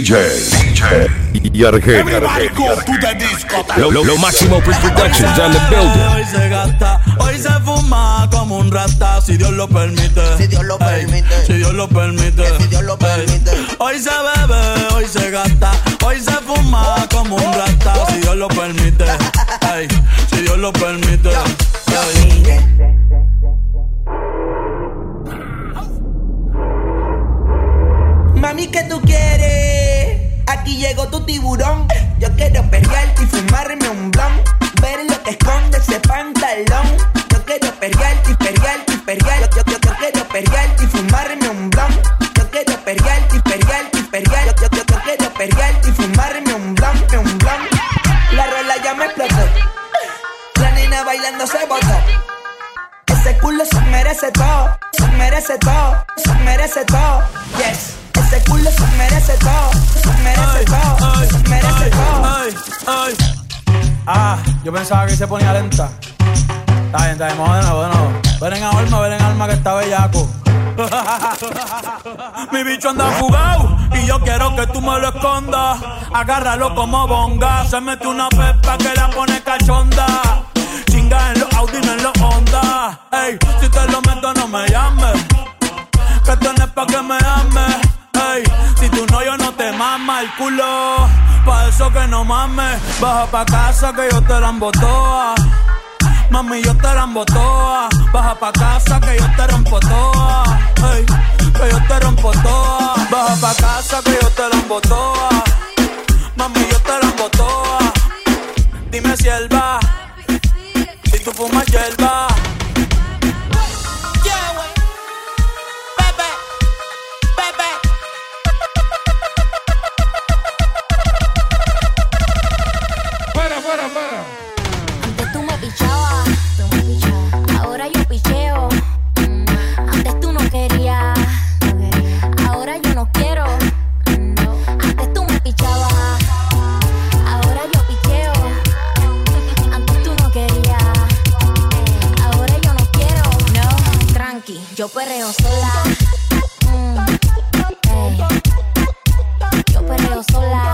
DJ Yargen. Lo Máximo Productions on the building. Hoy se gasta, hoy se fuma como un rata, si Dios lo permite. Si Dios lo permite. Si Dios lo permite. Si Dios lo permite. Hoy se bebe, hoy se gasta, hoy se fuma como un rata, si Dios lo permite. Ey, si Dios lo permite. Ey. Mami, ¿qué tú quieres? Aquí llegó tu tiburón. Yo quiero perrearte y fumarme un blon. Ver lo que esconde ese pantalón. Yo quiero perrearte y perrearte y perrearte. Yo quiero perrearte y fumarme un blon. Yo quiero perrearte y perrearte y perrearte. Yo quiero perrearte y fumarme un blon. La rola ya me explotó. La nena bailando se botó. Ese culo se merece todo. Se merece todo. Se merece todo. Yes. Ese culo se merece todo, se merece todo, se merece todo. Ah, yo pensaba que se ponía lenta. Está bien, vamos de nuevo. Ven en alma que está bellaco. Mi bicho anda jugado y yo quiero que tú me lo escondas. Agárralo como bonga. Se mete una pepa que la pone cachonda. Chinga en los Audi, no en los Honda. Ey, si te lo meto no me llames, que tienes pa' que me ames. Ey, si tú no, yo no te mama el culo. Pa' eso que no mames. Baja pa' casa que yo te la embotoa. Mami, yo te la embotoa. Baja pa' casa que yo te rompo toa. Ey, que yo te rompo toa. Baja pa' casa que yo te la embotoa. Mami, yo te la embotoa. Dime si él va, si tú fumas hierba. Antes tú me pichabas, ahora yo picheo. Antes tú no querías, ahora yo no quiero. Antes tú me pichabas, ahora yo picheo. Antes tú no querías, ahora yo no quiero. No, tranqui, yo perreo sola. Yo perreo sola.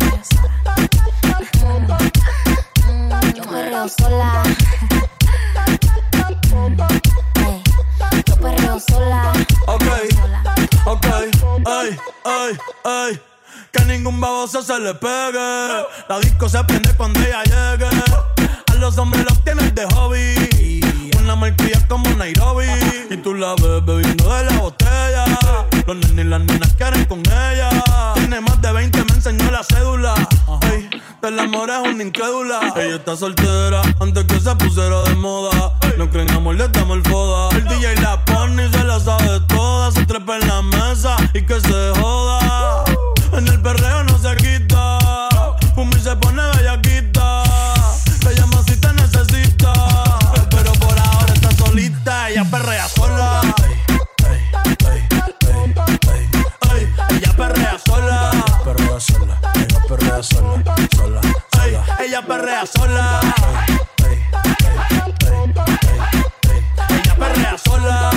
Yo perreo sola. Yo perreo sola. Ok, ey. Que ningún baboso se le pegue. La disco se prende cuando ella llegue. A los hombres los tienes de hobby. Una marquilla como Nairobi. Y tú la ves bebiendo de la botella. Los nenes y las nenas quieren con ella. Tiene más de 20, me enseñó la cédula. Ey, del amor es una incrédula. Ella está soltera antes que se pusiera de moda. No creen amor, le damos el foda. El DJ la pone y se la sabe toda. Se trepa en la mesa y que se joda. En el perreo no se quita. Pumi se pone bellaquita. Te llama si te necesita. Pero por ahora está solita. Ella perrea sola. Ella perrea sola. Ella perrea sola. Ella perrea sola. Ella perrea sola.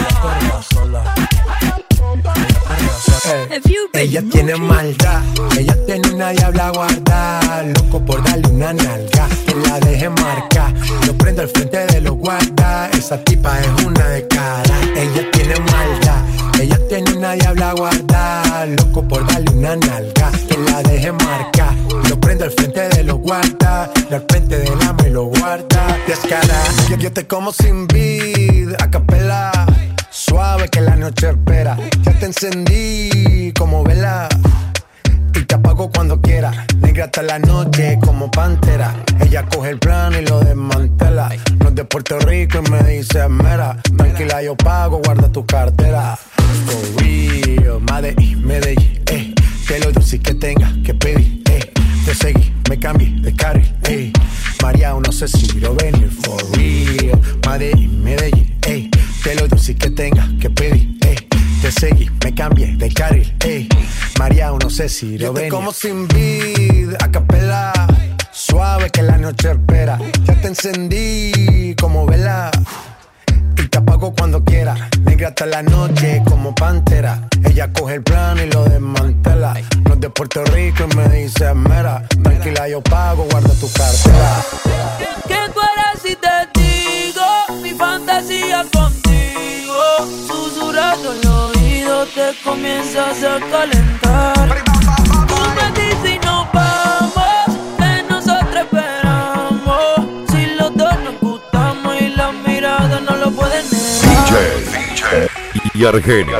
Ella tiene maldad, ella tiene una diabla guarda. Loco por darle una nalga, que la deje marcar. Yo prendo al frente de los guardas. Esa tipa es una de cara. Ella tiene maldad, ella tiene una diabla guarda. Loco por darle una nalga, que la deje marcar. Yo prendo al frente de los guardas. Y al frente de la me lo guarda. Descara, yo te como sin vid, a capela. Suave que la noche espera. Ya te encendí como vela y te apago cuando quiera. Negra hasta la noche como pantera. Ella coge el plano y lo desmantela. No es de Puerto Rico y me dice mera. Tranquila, yo pago, guarda tu cartera. For real, Medellín, te lo dulce que tenga que pedir, te seguí, me cambié de carril, María, no sé si lo venir. For real, Medellín, te lo dulce que tenga que pedir, te seguí, me cambié de carril, María, no sé si lo venir. Yo te como sin vid, a capela. Suave que la noche espera. Ya te encendí como vela y te apago cuando quiera. Negra hasta la noche como pantera. Ella coge el plano y lo desmantela. No es de Puerto Rico y me dice mera. Tranquila, yo pago, guarda tu cartera. ¿Qué tú harás si te digo mi fantasía contigo? Susurrando el oído te comienzas a calentar. Tú me dices y nos vamos, que nosotros esperamos. Si los dos nos gustamos y las miradas no lo pueden negar. DJ y Argenis.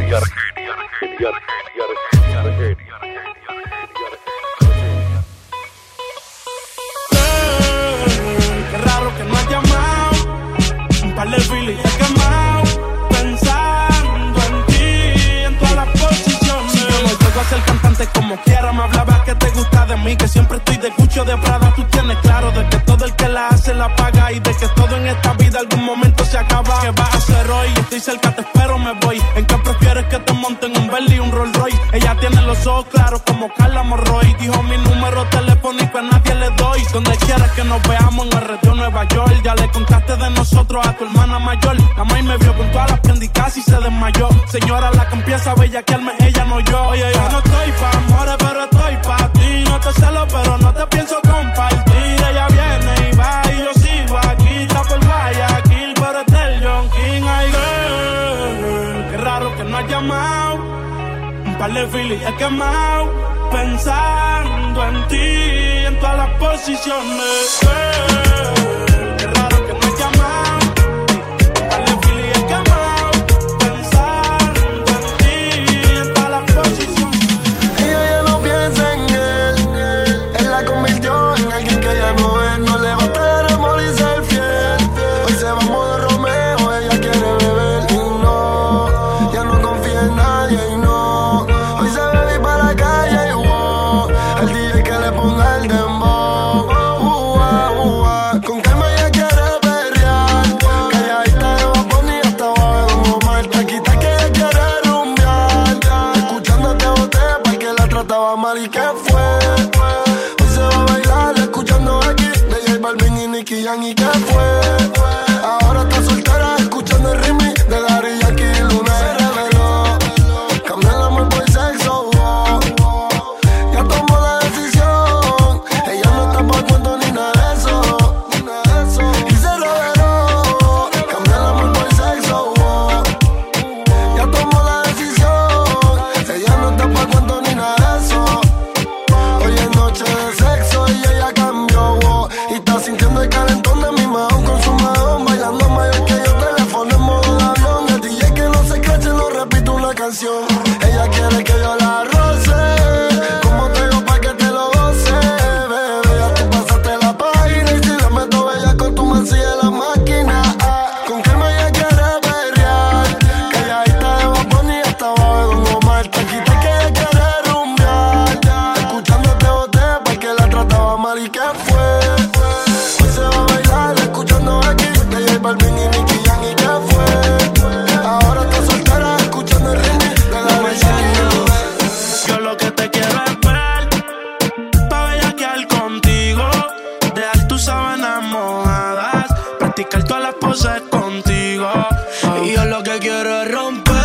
Qué raro que no has llamado. Un par de filis he quemado. Pensando en ti, en todas las posiciones. Si yo no llego a ser cantante como quiera, me hablabas que te gusta de mí, que siempre estoy de Gucci o de Prada. Tú tienes claro de que todo el que la hace la paga y de que todo en esta vida algún momento se acaba. ¿Qué vas a hacer hoy? Estoy cerca, te espero, me voy. ¿En qué prefieres que te monten un Bentley y un Rolls Royce? Ella tiene los ojos claros como Carla Morroy. Dijo mi número telefónico a nadie le doy. Donde quieras que nos veamos en el retiro Nueva York. Ya le contaste de nosotros a tu hermana mayor. La maíz me vio con todas las prendicas y se desmayó. Señora, la que empieza a bellaquearme, ella no yo. Oye, yo no estoy pa' amores, pero estoy pa' ti. No te celo, pero no te pienso compartir. Ella viene y va y yo sigo aquí. Está por Guayaquil, pero es del John King. Ay, girl, qué raro que no has llamado. Un par de filis he quemado. Pensando en ti, en todas las posiciones. Girl, qué raro que no has llamado. Un par de filis he quemado. Pensando en ti, en todas las posiciones. Ella ya no piensa en él. Él la convirtió en alguien que ya no es. No le va a traer amor y ser fiel. Hoy se va a modo Romeo. Ella quiere beber y no. Ya no confía en nadie y no. Hoy se bebe para la calle y wow. El DJ que le ponga el dembow. Con calma ella quiere perrear. Calladita de Baboni hasta abajo de Don Omar. Taquita que ella quiere rumbear. Escuchándote boté porque la trataba mal y que fue. Hoy se va a bailar escuchando aquí de J Balvin y Nicky Jam y que fue. Ahora está soltera escuchando el remix de Daddy Yankee y Luna. Se reveló, cambió el amor por sexo. Ya tomó la decisión. Ella no está pa' cuento ni nada de eso. Y se reveló, cambió el amor por sexo. Ya tomó la decisión. Ella no está pa' cuento ni nada de eso. Hoy es noche de sexo y ella cambió. Y está sintiendo el calentón de mi mahón con su mahón. Bailando mayor que yo, teléfono en modo de avión. El DJ que no se crache, no repito una canción. Ella quiere que yo la roce. Como te digo pa' que te lo goce, bebé. Ya tú pasaste la página y si le meto bella con tu man sigue la máquina. Con calma ella quiere perrear. Calladita de Baboni hasta abajo de Don Omar. Taquita que ella quiere rumbear. Escuchándote boté porque la trataba mal y que fue. Hoy se va a bailar escuchando aquí de J Balvin y Nicky Jam y que fue. Ahora está soltera escuchando el remix de Daddy Yankee. Yo lo que te quiero es ver, pa' bellaquear contigo, dejar tus sábanas mojadas, practicar todas las poses contigo. Y yo lo que quiero es romper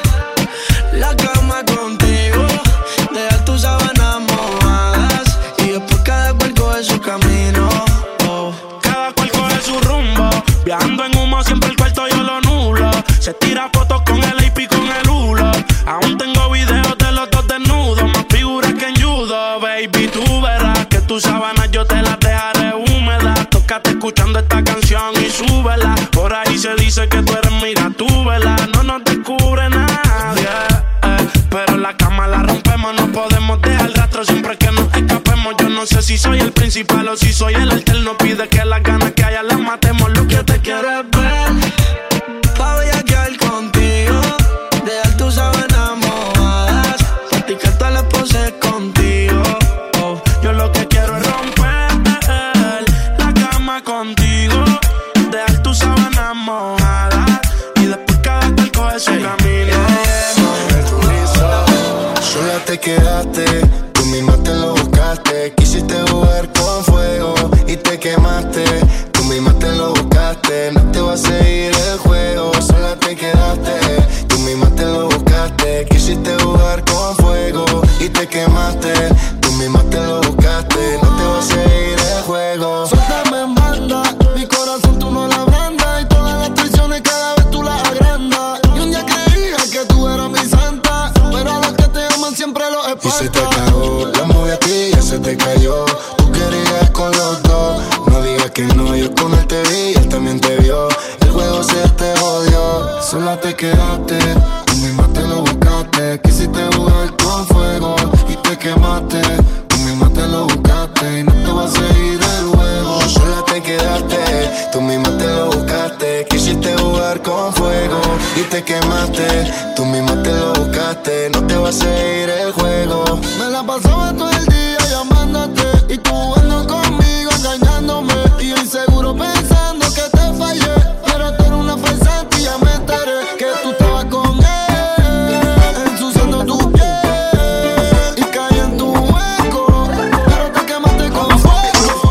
la cama contigo, dejar tus sábanas mojadas y después cada cual coge su camino. Cada cual coge su rumbo, viajando en humo siempre el cuarto yo lo nulo. Se tira fotos con el AP y con el hulo. Aún tengo videos de los dos desnudos, más figuras que en judo. Baby, tú verás que tus sábanas yo te las dejaré húmedas. Tócate escuchando esta canción y súbela. Por ahí se dice que tú eres mira tú, vela. No nos descubre nadie, pero en la cama la rompemos. No podemos dejar rastro siempre que nos escapemos. Yo no sé si soy el principal o si soy el alterno. Pide que las ganas que haya las matemos. Lo que te quiero es ver, Pa' bellaquear contigo, dejar tus sábanas mojadas, practicar todas las poses contigo. yo lo que quiero es romper la cama contigo, dejar tus sábanas mojadas y después cada cual coge su camino. Sola te quedaste, tú misma te lo buscaste. Quisiste jugar con fuego y te quemaste. Tú misma te lo buscaste, no te va a seguir el juego. te cagó. La movie a ti ya se te cayó. Tú querías con los dos. No digas que no, yo con él te vi y él también te vio. El juego se te jodió. Sola te quedaste, tú misma te lo buscaste. Quisiste jugar con fuego y te quemaste. Tú misma te lo buscaste y no te vas a seguir el juego. Sola te quedaste, tú misma te lo buscaste. Quisiste jugar con fuego y te quemaste. Tú misma te lo buscaste, no te vas a seguir el juego. Me la pasaba todo el día llamándote y tú jugando conmigo, engañándome. Y yo inseguro pensando que te fallé, pero tú eres una farsante y ya me enteré que tú estabas con él, ensuciando tu piel y caí en tu hueco, pero te quemaste con fuego.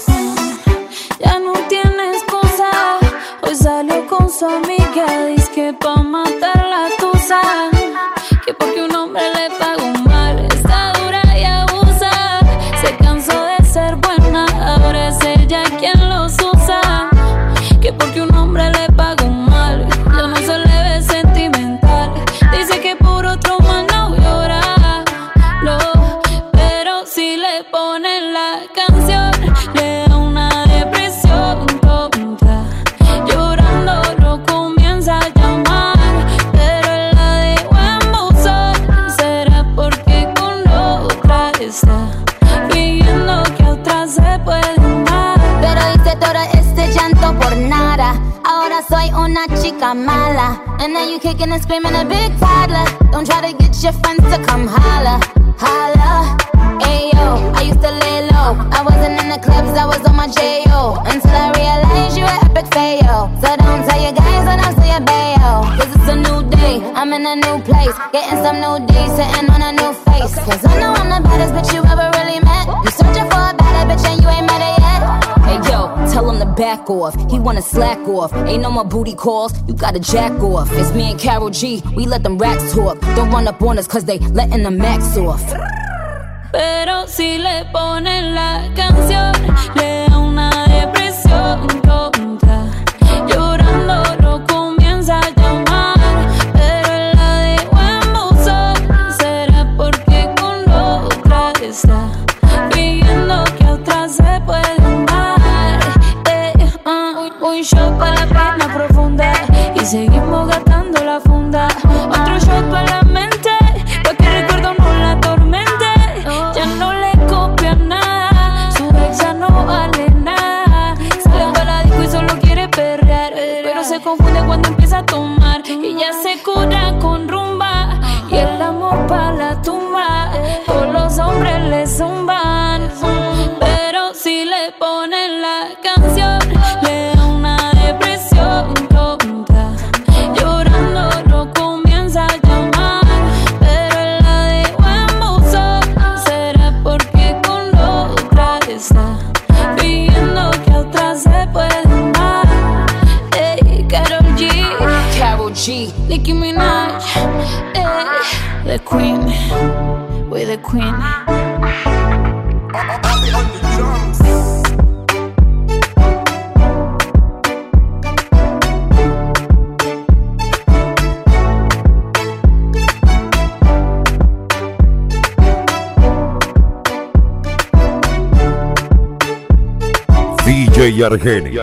Ya no tiene excusa. Hoy salió con su amiga, dice que pa' matar la tusa, que porque un hombre le pagó mal, está dura y abusa. Se cansó de ser buena, ahora es ella quien los usa. Que porque un hombre le pagó mal, ya no se le ve sentimental. Dice que por otro mal no llora, no, pero si le ponen la canción, le da una depresión tonta. Llorando no comienza a llamar, pero él la dejó en buzón. Será porque con otra está fingiendo que otra se puede amar. Pero hice todo este llanto por nada. Ahora soy una chica mala. And now you kicking and screaming a big toddler. Don't try to get your friends to come holla, holla. Ayo, I used to lay low. I wasn't in the clubs, I was on my J.O. Until I realized you were epic fail. So don't tell your guys, or don't tell your bayo. Cause it's a new day, I'm in a new place. Getting some new days, sitting on a new face. Cause I know I'm the baddest bitch you ever really met. You searching for a better bitch and you ain't met her yet. Hey yo, tell him to back off. He wanna slack off. Ain't no more booty calls, you gotta jack off. It's me and Karol G, we let them racks talk. Don't run up on us cause they letting the max off. Pero si le ponen la canción, le da una depresión tonta. Llorando no comienza a llamar, pero él la dejó en buzón. Será porque con otra está fingiendo que otra se puede amar. Un shot para la pena profunda y seguimos gastando la funda. Otro shot para la mente, pa' que el recuerdo no la atormente. Ya no le copia nada, su ex ya no vale nada. Sale para la disco y solo quiere perrear, pero se confunde cuando empieza a tomar. Y ya se cura con rumba y el amor pa' la tumba. Todos los hombres le zumban, pero si le ponen la canción, le da una depresión tonta. Llorando no comienza a llamar, pero él la dejó en buzón. Será porque con otra está fingiendo que otra se puede amar. Hey, Karol G, Nicki Minaj, hey, the queen, we're the queen. DJ Argeni.